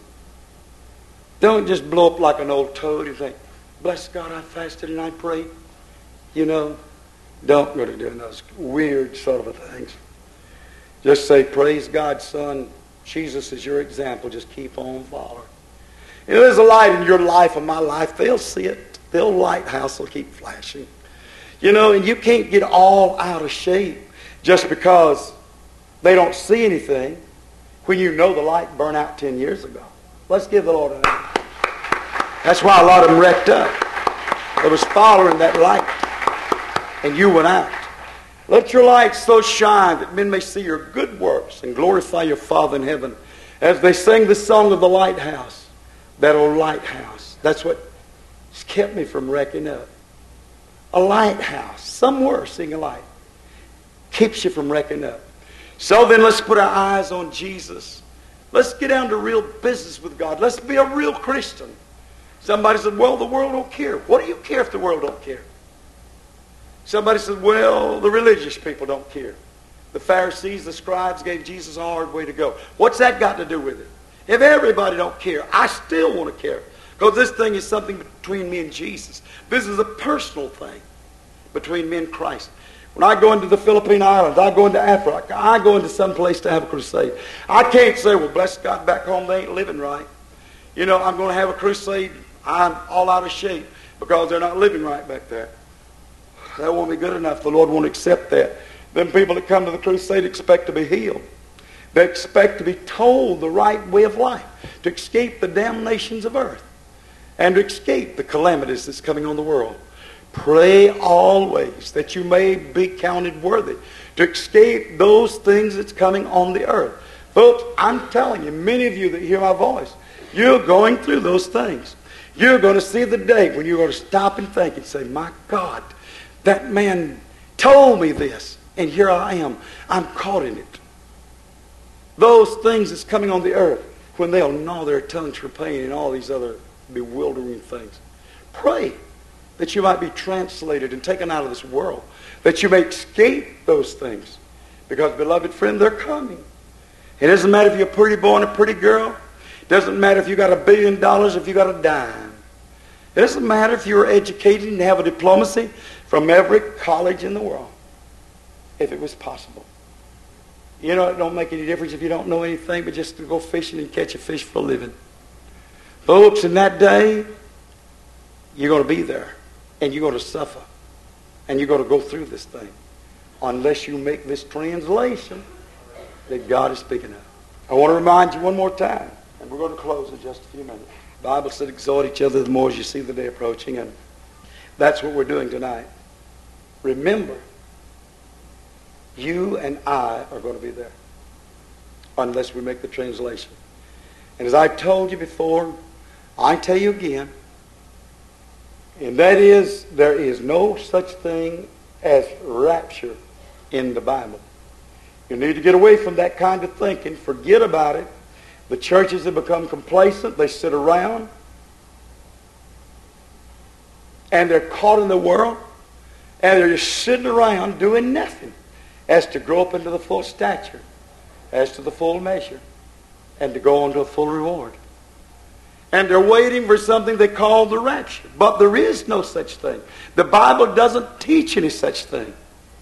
Don't just blow up like an old toad and think, bless God, I fasted and I prayed. You know, don't go to doing those weird sort of things. Just say, praise God, son. Jesus is your example. Just keep on following. You know, there's a light in your life and my life. They'll see it. Their lighthouse will keep flashing. You know, and you can't get all out of shape just because they don't see anything when you know the light burned out ten years ago. Let's give the Lord a hand. That's why a lot of them wrecked up. They was following that light, and you went out. Let your light so shine that men may see your good works and glorify your Father in heaven. As they sing the song of the lighthouse, that old lighthouse, that's what kept me from wrecking up. A lighthouse, somewhere seeing a light, keeps you from wrecking up. So then let's put our eyes on Jesus. Let's get down to real business with God. Let's be a real Christian. Somebody said, well, the world don't care. What do you care if the world don't care? Somebody said, well, the religious people don't care. The Pharisees, the scribes gave Jesus a hard way to go. What's that got to do with it? If everybody don't care, I still want to care. Because this thing is something between me and Jesus. This is a personal thing between me and Christ. When I go into the Philippine Islands, I go into Africa, I go into some place to have a crusade. I can't say, well, bless God, back home they ain't living right. You know, I'm going to have a crusade. I'm all out of shape because they're not living right back there. That won't be good enough. The Lord won't accept that. Them people that come to the crusade expect to be healed. They expect to be told the right way of life, to escape the damnations of earth, and to escape the calamities that's coming on the world. Pray always that you may be counted worthy to escape those things that's coming on the earth. Folks, I'm telling you, many of you that hear my voice, you're going through those things. You're going to see the day when you're going to stop and think and say, my God, that man told me this, and here I am. I'm caught in it. Those things that's coming on the earth, when they'll gnaw their tongues for pain and all these other bewildering things. Pray that you might be translated and taken out of this world, that you may escape those things. Because, beloved friend, they're coming. It doesn't matter if you're a pretty boy and a pretty girl. It doesn't matter if you got a billion dollars, if you got a dime. It doesn't matter if you're educated and have a diplomacy from every college in the world. If it was possible, You know, it don't make any difference if you don't know anything, but just to go fishing and catch a fish for a living. Folks, in that day, you're going to be there, and you're going to suffer, and you're going to go through this thing, unless you make this translation that God is speaking of. I want to remind you one more time, and we're going to close in just a few minutes. The Bible said, exhort each other the more as you see the day approaching, and that's what we're doing tonight. Remember, you and I are going to be there, unless we make the translation. And as I told you before, I tell you again, and that is, there is no such thing as rapture in the Bible. You need to get away from that kind of thinking. Forget about it. The churches have become complacent. They sit around, and they're caught in the world, and they're just sitting around doing nothing as to grow up into the full stature, as to the full measure, and to go on to a full reward. And they're waiting for something they call the rapture. But there is no such thing. The Bible doesn't teach any such thing.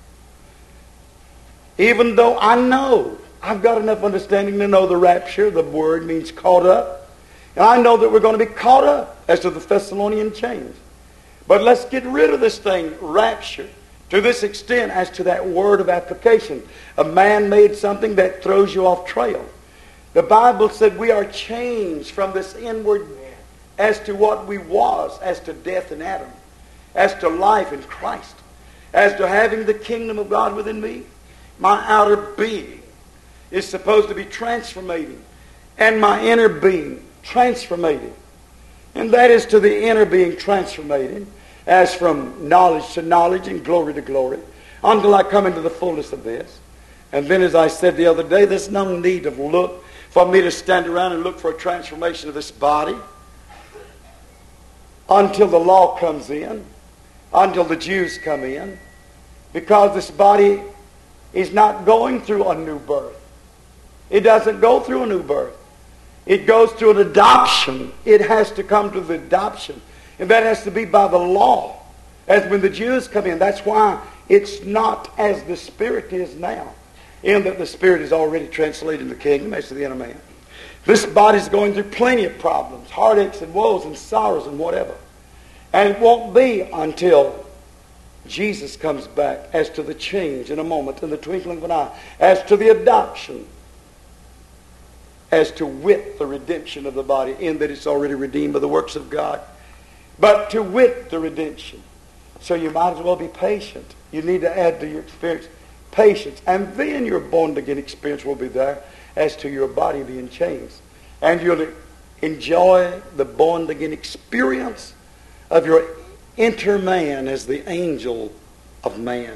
Even though I know, I've got enough understanding to know the rapture, the word means caught up. And I know that we're going to be caught up as to the Thessalonian chains. But let's get rid of this thing, rapture, to this extent as to that word of application. A man made something that throws you off trail. The Bible said we are changed from this inward as to what we was, as to death in Adam, as to life in Christ, as to having the kingdom of God within me. My outer being is supposed to be transformating, and my inner being transformating. And that is to the inner being transformating, as from knowledge to knowledge and glory to glory, until I come into the fullness of this. And then, as I said the other day, there's no need of look for me to stand around and look for a transformation of this body until the law comes in, until the Jews come in, because this body is not going through a new birth. It doesn't go through a new birth. It goes through an adoption. It has to come to the adoption. And that has to be by the law. As when the Jews come in. That's why it's not as the Spirit is now, in that the Spirit is already translated in the kingdom as to the inner man. This body's going through plenty of problems, heartaches and woes and sorrows and whatever. And it won't be until Jesus comes back as to the change in a moment, in the twinkling of an eye, as to the adoption, as to wit the redemption of the body, in that it's already redeemed by the works of God. But to wit the redemption. So you might as well be patient. You need to add to your experience patience. And then your born-again experience will be there as to your body being changed. And you'll enjoy the born-again experience of your inner man as the angel of man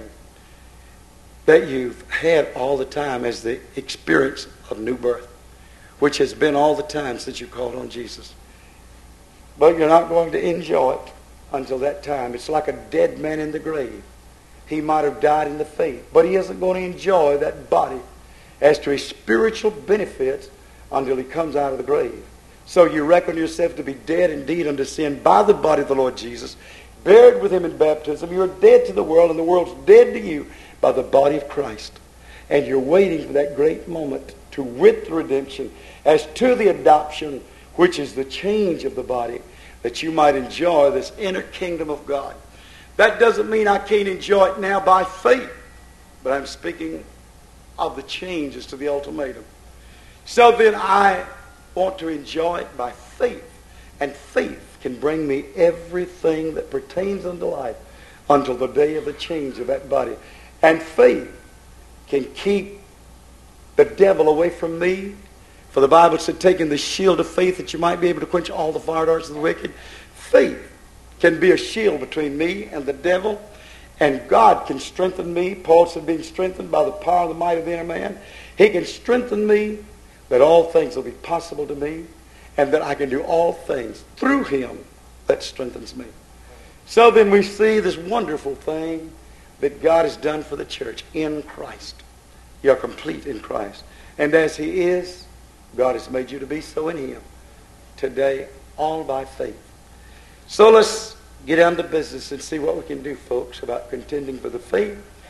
that you've had all the time as the experience of new birth, which has been all the time since you called on Jesus. But you're not going to enjoy it until that time. It's like a dead man in the grave. He might have died in the faith, but he isn't going to enjoy that body as to his spiritual benefits until he comes out of the grave. So you reckon yourself to be dead indeed unto sin by the body of the Lord Jesus, buried with him in baptism. You're dead to the world, and the world's dead to you by the body of Christ. And you're waiting for that great moment to wit the redemption as to the adoption, which is the change of the body, that you might enjoy this inner kingdom of God. That doesn't mean I can't enjoy it now by faith, but I'm speaking of the changes to the ultimatum. So then I want to enjoy it by faith, and faith can bring me everything that pertains unto life until the day of the change of that body. And faith can keep the devil away from me. For the Bible said, taking the shield of faith that you might be able to quench all the fire darts of the wicked. Faith can be a shield between me and the devil, and God can strengthen me. Paul said, being strengthened by the power of the might of the inner man. He can strengthen me that all things will be possible to me, and that I can do all things through him that strengthens me. So then we see this wonderful thing that God has done for the church in Christ. You're complete in Christ. And as he is, God has made you to be so in him. Today, all by faith. So let's get down to business and see what we can do, folks, about contending for the faith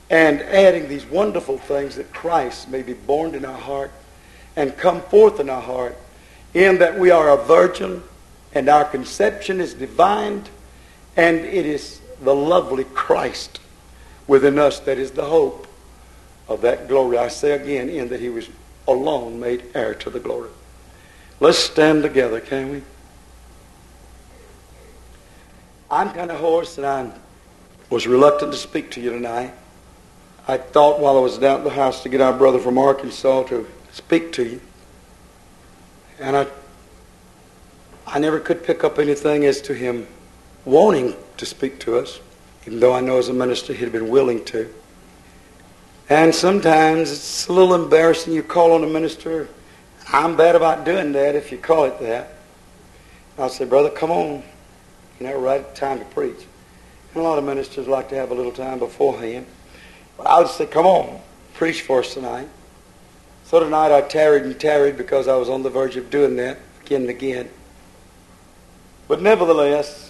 and adding these wonderful things that Christ may be born in our heart and come forth in our heart, in that we are a virgin and our conception is divine, and it is the lovely Christ within us that is the hope of that glory. I say again, in that he was alone made heir to the glory. Let's stand together, can we? I'm kind of hoarse, and I was reluctant to speak to you tonight. I thought while I was down at the house to get our brother from Arkansas to speak to you. And I I never could pick up anything as to him wanting to speak to us, even though I know as a minister he'd been willing to. And sometimes it's a little embarrassing. You call on a minister. I'm bad about doing that if you call it that. I'll say, brother, come on. You know, right time to preach. And a lot of ministers like to have a little time beforehand. But I'll just say, come on, preach for us tonight. So tonight I tarried and tarried because I was on the verge of doing that again and again. But nevertheless,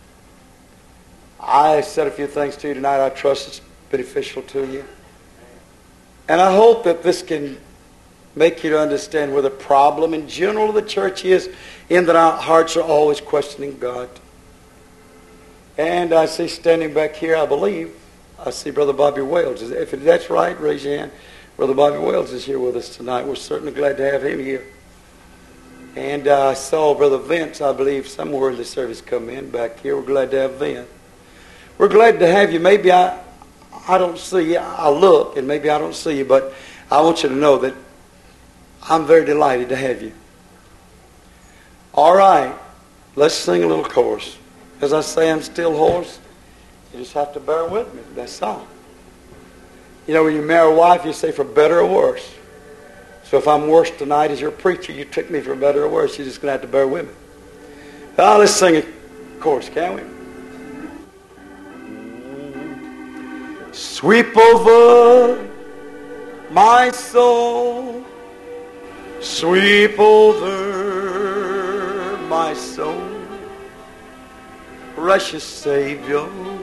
I said a few things to you tonight I trust it's beneficial to you. And I hope that this can make you to understand where the problem in general of the church is, in that our hearts are always questioning God. And I see standing back here, I believe, I see Brother Bobby Wales. If that's right, raise your hand. Brother Bobby Wales is here with us tonight. We're certainly glad to have him here. And I uh, saw Brother Vince, I believe, somewhere in the service come in back here. We're glad to have Vince. We're glad to have you. Maybe I, I don't see you. I look, and maybe I don't see you, but I want you to know that I'm very delighted to have you. All right, let's sing a little chorus. As I say, I'm still hoarse. You just have to bear with me. That's all. You know, when you marry a wife, you say for better or worse. So if I'm worse tonight as your preacher, you took me for better or worse. You're just going to have to bear with me. Now, let's sing a chorus, can we? Sweep over my soul. Sweep over my soul. Precious Savior,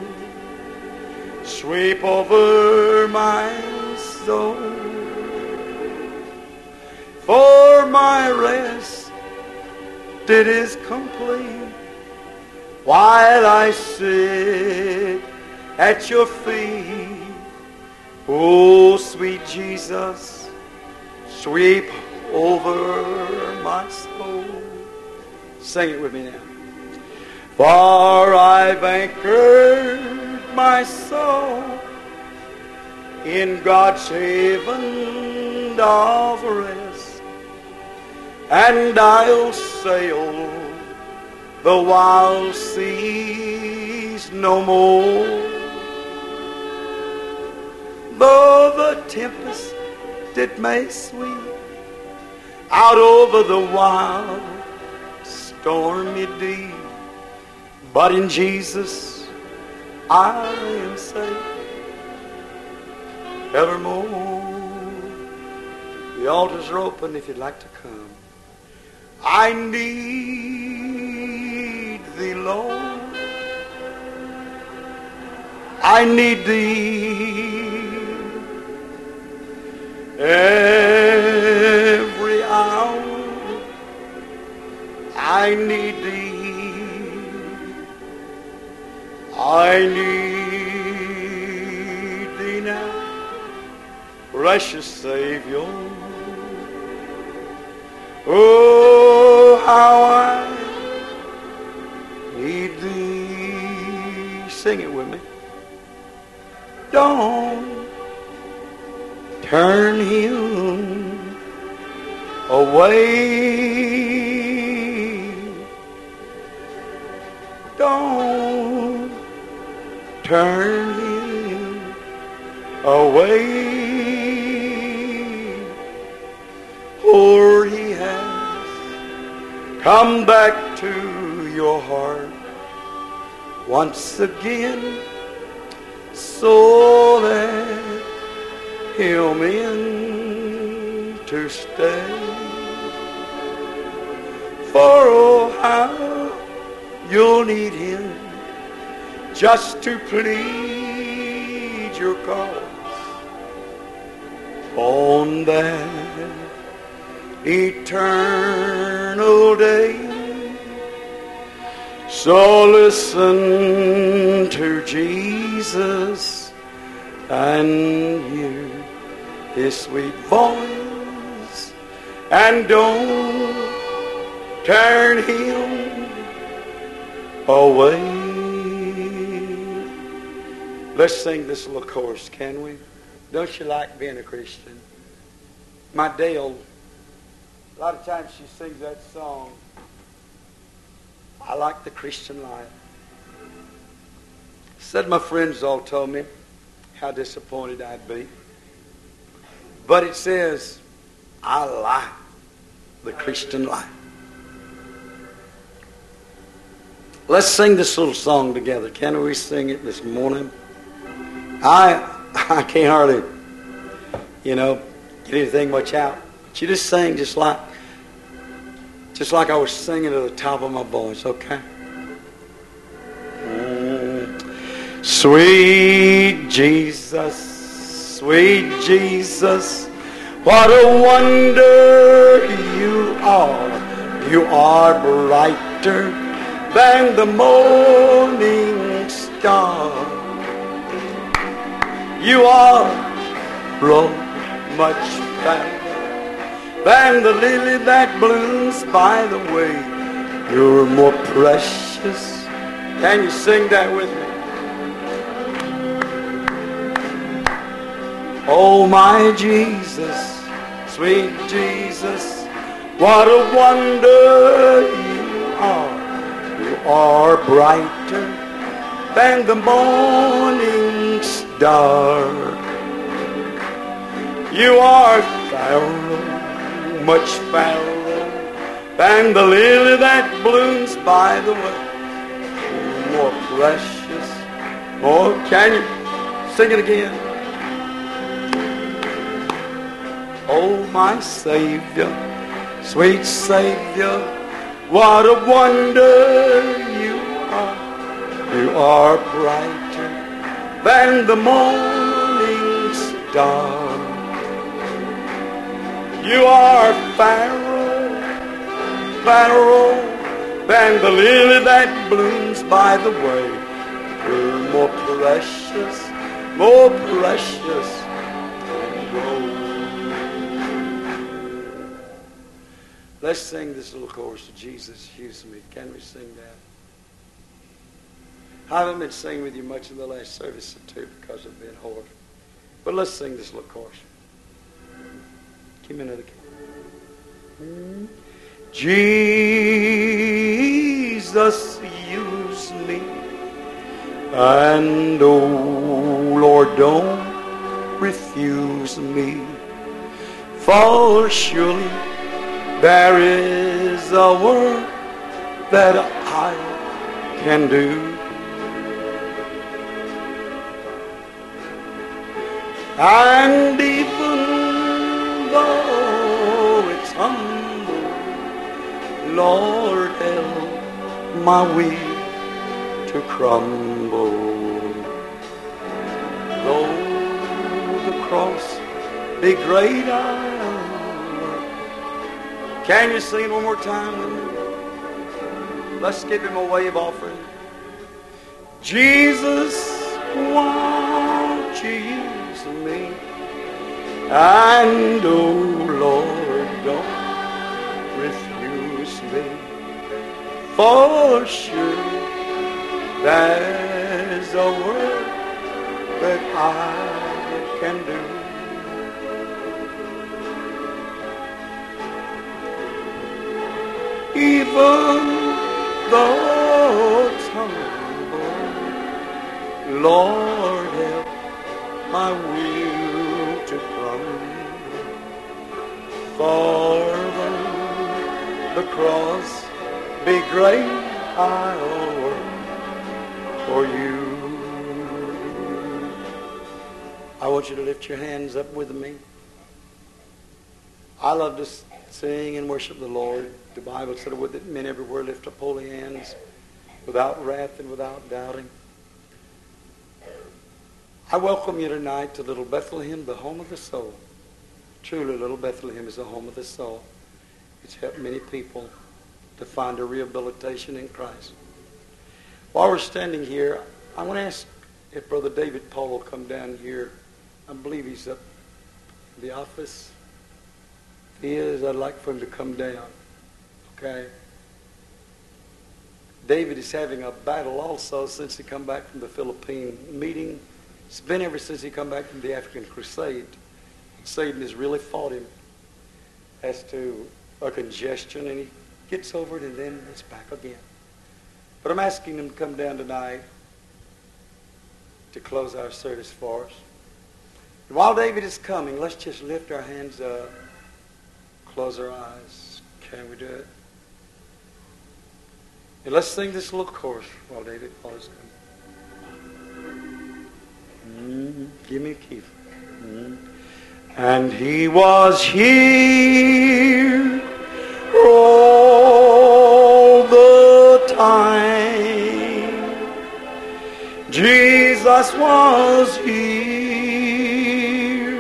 sweep over my soul. For my rest it is complete while I sit at your feet. Oh, sweet Jesus, sweep over my soul. Sing it with me now. For I've anchored my soul in God's haven of rest, and I'll sail the wild seas no more. Though the tempest it may sweep out over the wild stormy deep, but in Jesus I am safe evermore. The altars are open if you'd like to come. I need thee, Lord. I need thee every hour. I need thee. I need thee now, precious Savior. Oh, how I need thee. Sing it with me. Don't turn him away. Don't turn him away, for he has come back to your heart once again, so let him in to stay. For oh, how you'll need him just to plead your cause on that eternal day. So listen to Jesus and hear His sweet voice, and don't turn Him away. Let's sing this little chorus, can we? Don't you like being a Christian? My Dale, a lot of times she sings that song, I like the Christian life. Said my friends all told me how disappointed I'd be. But it says, I like the Christian life. Let's sing this little song together. Can we sing it this morning? I I can't hardly, you know, get anything much out. But you just sing just like Just like I was singing at the top of my voice, okay? Mm. Sweet Jesus, sweet Jesus, what a wonder you are. You are brighter than the morning star. You are, Lord, much better than the lily that blooms by the way. You're more precious. Can you sing that with me? Oh, my Jesus, sweet Jesus, what a wonder you are. You are brighter than the morning star. You are Pharaoh, much fairer than the lily that blooms by the way. More precious, more. Can you sing it again? Oh, my Savior, sweet Savior, what a wonder you are. You are brighter than the morning star. You are Pharaoh, Pharaoh, than the lily that blooms by the way. You're more precious, more precious than gold. Let's sing this little chorus of Jesus, Use Me. Can we sing that? I haven't been singing with you much in the last service or two because I've been hoarse. But let's sing this little chorus. Give me another key. Jesus, use me, and oh Lord, don't refuse me, for surely there is a work that I can do. And even though it's humble, Lord, help my will to crumble. Though the cross be great, I'll work. Can you sing it one more time with me? Let's give Him a wave offering. Jesus, won't you use me? And oh Lord, don't refuse me, for sure there's a work that I can do. Even though it's humble, Lord, help my will to crumble. For the cross be great, I'll work for you. I want you to lift your hands up with me. I love to sing and worship the Lord. The Bible said, would that men everywhere lift up holy hands without wrath and without doubting. I welcome you tonight to little Bethlehem, the home of the soul. Truly, Little Bethlehem is the home of the soul. It's helped many people to find a rehabilitation in Christ. While we're standing here, I want to ask if Brother David Paul will come down here. I believe he's up in the office. If he is, I'd like for him to come down. Okay? David is having a battle also since he come back from the Philippine meeting. It's been ever since he come back from the African crusade. Satan has really fought him as to a congestion, and he gets over it, and then it's back again. But I'm asking him to come down tonight to close our service for us. And while David is coming, let's just lift our hands up, close our eyes. Can we do it? And let's sing this little chorus while David Paul is coming. Mm, give me a key. Mm. And he was here all the time. Jesus was here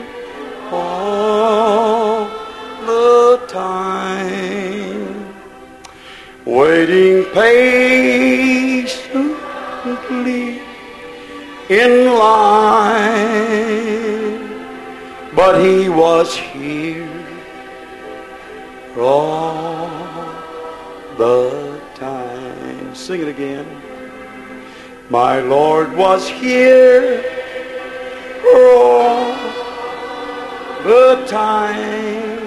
all the time, waiting patiently in line. But he was here all the time. Sing it again. My Lord was here all the time.